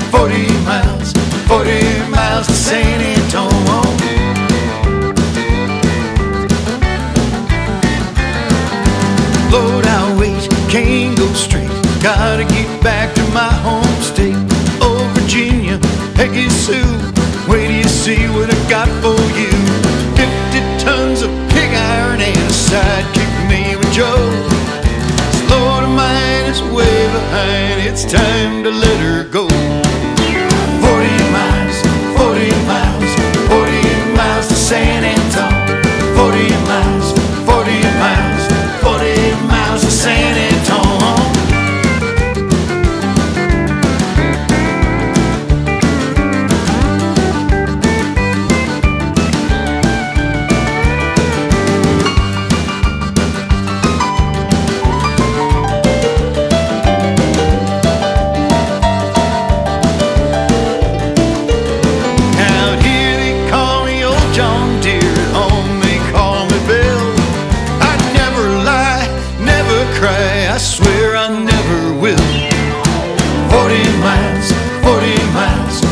40 miles, 40 miles to San Antonio. Lord, I wait, can't go straight. Gotta get back to my home state. Oh, Virginia, Peggy Sue, wait till you see what I got for you. 50 tons of pig iron and a sidekick named Joe. This Lord of mine is way behind, it's time to let her go. 40 miles, 40 miles, 40 miles to San Antonio. 40 miles, 40 miles, 40 miles to San Antonio. I swear I never will. 40 miles, 40 miles,